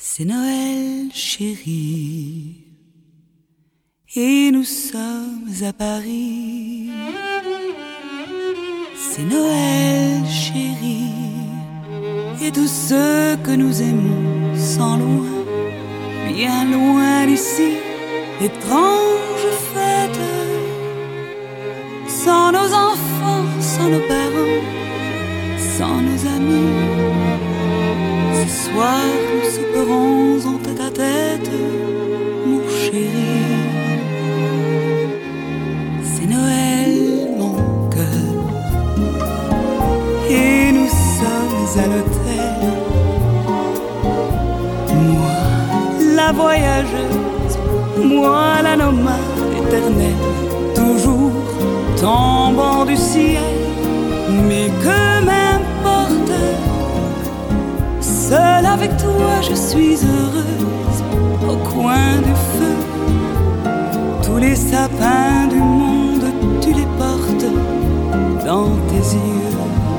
C'est Noël, chérie, et nous sommes à Paris. C'est Noël, chérie, et tous ceux que nous aimons sont loin, bien loin d'ici, étrange fête. Sans nos enfants, sans nos parents, sans nos amis, ce soir nous souperons en tête à tête, mon chéri. C'est Noël, mon cœur, et nous sommes à l'hôtel. Moi, la voyageuse, moi la nomade éternelle, toujours tombant du ciel, mais que m'importe. Seule avec toi je suis heureuse, au coin du feu. Tous les sapins du monde tu les portes dans tes yeux.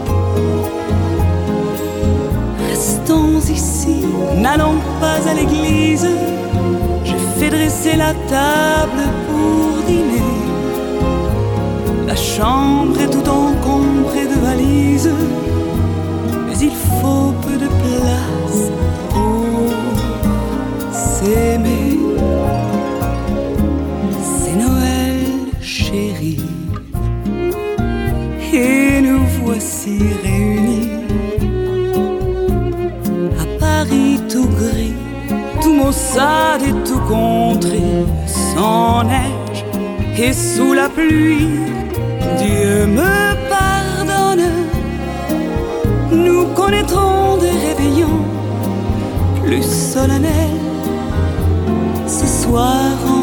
Restons ici, n'allons pas à l'église. J'ai fait dresser la table pour dîner. La chambre est tout encombrée de valises, mais il faut peu de place pour s'aimer. C'est Noël, chérie, et nous voici réunis. À Paris tout gris, tout maussade et tout contré, sans neige et sous la pluie. Dieu me pardonne, nous connaîtrons des réveillons plus solennels ce soir